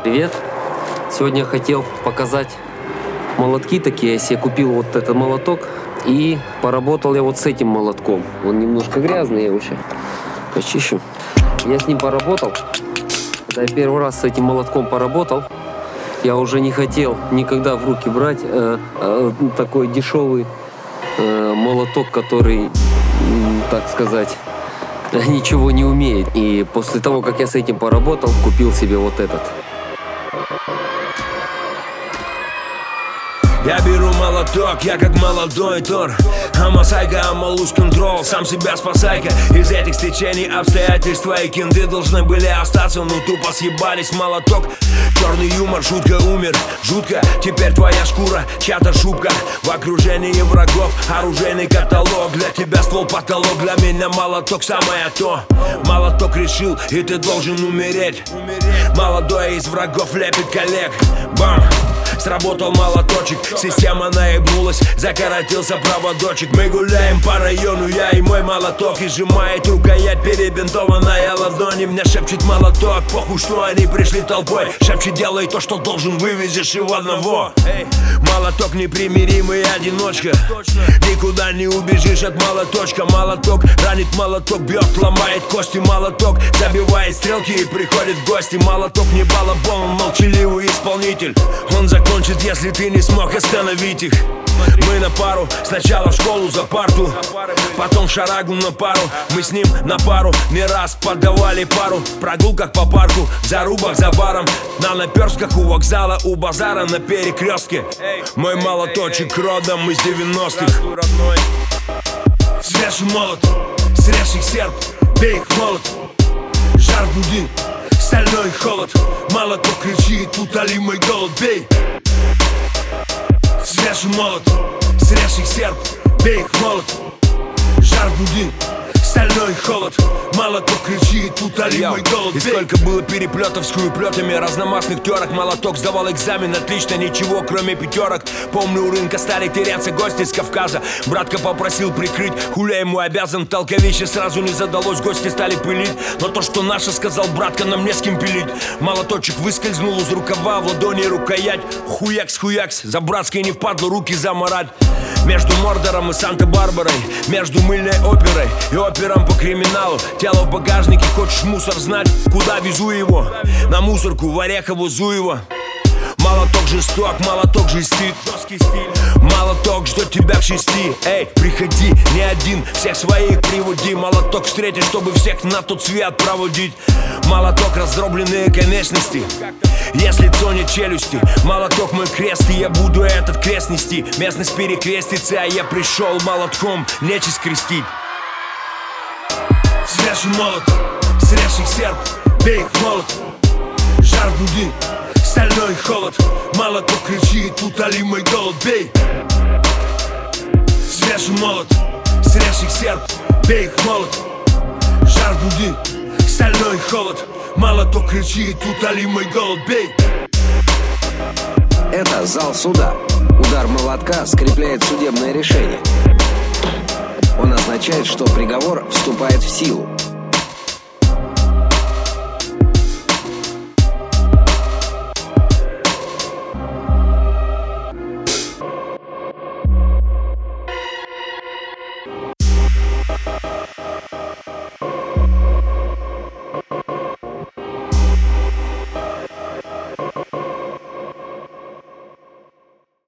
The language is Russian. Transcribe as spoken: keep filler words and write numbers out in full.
Привет! Сегодня я хотел показать молотки такие. Я себе купил вот этот молоток и поработал я вот с этим молотком. Он немножко грязный, я его сейчас почищу. Я с ним поработал. Когда я первый раз с этим молотком поработал, я уже не хотел никогда в руки брать э, э, такой дешевый э, молоток, который, э, так сказать, ничего не умеет. И после того, как я с этим поработал, купил себе вот этот. Я беру молоток, я как молодой Тор. Ама сайка, ама луз контрол. Сам себя спасайка из этих стечений обстоятельств. Твои кенты должны были остаться, но тупо съебались молоток. Черный юмор, шутка, умер, жутко. Теперь твоя шкура, чья-то шубка. В окружении врагов, оружейный каталог. Для тебя ствол потолок, для меня молоток самое то. Молоток решил, и ты должен умереть. Молодой из врагов лепит коллег. Бам! Сработал молоточек, система наебнулась, закоротился проводочек. Мы гуляем по району, я и мой молоток. И сжимает рукоять перебинтованная ладонь. И мне шепчет молоток, похуй, что они пришли толпой. Шепчет, делай то, что должен, вывезешь его одного. Молоток непримиримый одиночка. Никуда не убежишь от молоточка. Молоток ранит, молоток бьет, ломает кости. Молоток забивает стрелки и приходит в гости. Молоток не балабол, он молчаливый исполнитель. Он закончит, если ты не смог остановить их. Мы на пару, сначала в школу за парту, потом в шарагу на пару. Мы с ним на пару не раз подавали пару. В прогулках по парку, в зарубах за баром, на наперстках у вокзала, у базара на перекрестке. Мой молоточек родом из девяностых. Свежий молот, срежь их серп, бей их молот. Жар буди, стальной холод. Молоток кричит, утоли мой голод, бей. Свежий молот, срежь их серп, бей их молот. Жар буди, стальной холод. Молоток кричит, утоли мой голод, бей. И сколько было переплетов с хуеплетами, разномастных терок. Молоток сдавал экзамен, отлично, ничего кроме пятерок. Помню, у рынка стали теряться гости с Кавказа. Братка попросил прикрыть, хуля ему обязан. Толковище сразу не задалось, гости стали пылить. Но то, что наше, сказал братка, нам не с кем пилить. Молоточек выскользнул из рукава, в ладони рукоять. Хуякс-хуякс, за братской не впадло руки заморать. Между Мордором и Санта-Барбарой, между мыльной оперой и опером по криминалу. Тело в багажнике, хочешь мусор знать, куда везу его? На мусорку в Орехово-Зуево. Молоток жесток, молоток жестит. Молоток ждет тебя к шести. Эй, приходи, не один, всех своих приводи. Молоток встретишь, чтобы всех на тот свет проводить. Молоток раздробленные конечности, если цонит челюсти. Молоток мой крест, и я буду этот крест нести. Местность перекрестится, а я пришел молотком нечисть крестить. Свежий молот, срежь их серп, бей их молот. Жар буди, стальной холод. Молоток кричит, утоли мой голод, бей. Свежий молот, срежь их серп, бей их молот. Жар буди, стальной холод. Молоток кричит, утоли мой голод, бей. Это зал суда. Удар молотка скрепляет судебное решение. Он означает, что приговор вступает в силу.